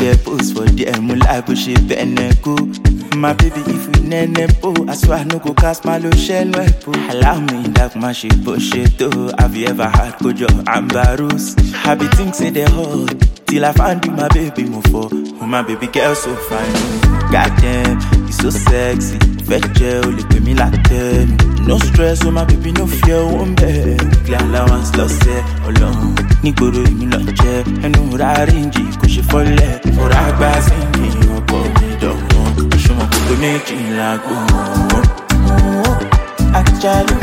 get post for the like we shit go. My baby, if you nene po, I swear I no go cast my lotion po. Allow me like my shit bullshit too. Have you ever had Kojo and Barus? I be think say they hot till I find you, my baby move for. Oh, my baby girl so fine. Goddamn, you so sexy. Fetch only pay me like 10. No stress, oh my baby, no fear, one bed. Clear allowance, lost it, alone. Nigoro, me lunch, and no rarinji, cushy for let. For a bass in me, or call me dog. Show my good making like Actually,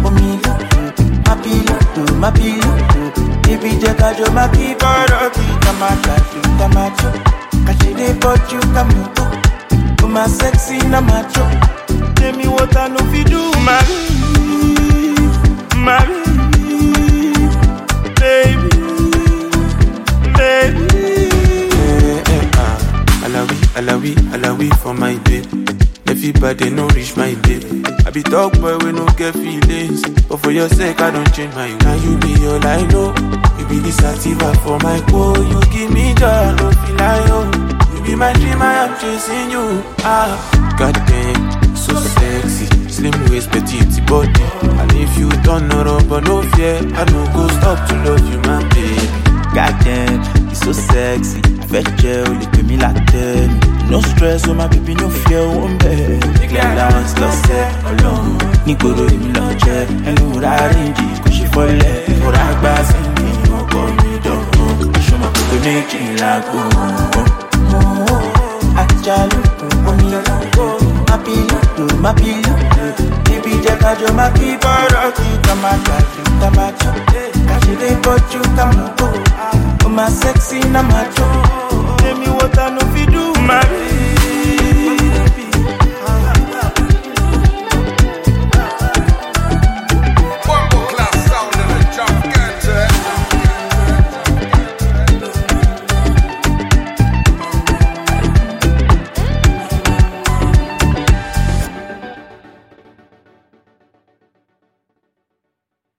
my pillow, baby, Jackajo, my people, Tamacho, Kashide, but you come. My sexy na macho. Tell me what I know if you do. Baby. Alawi for my babe. Everybody no reach my babe. I be dog boy we no get feelings, but for your sake I don't change my way. Now you be all I know. You be the sativa for my core. You give me joy, I don't feel like home. Be my dream, I am chasing you. Goddamn, so sexy. Slim waist, petite body. And if you don't know, but no fear, I don't go stop to love you, my baby. Goddamn, you so sexy. Fetch only pay me like 10. No stress, oh my baby, no fear, one bed. Clear allowance, lost it, alone. Nigoro, me lunch, and no rarinji, cushy for let. For a bass in me, or call me dog. Show my people making like Actually, my pillow, baby, Jackajo, my people, Tamacho, Kashide, but you come. My sexy na macho. Tell me what I know if you do,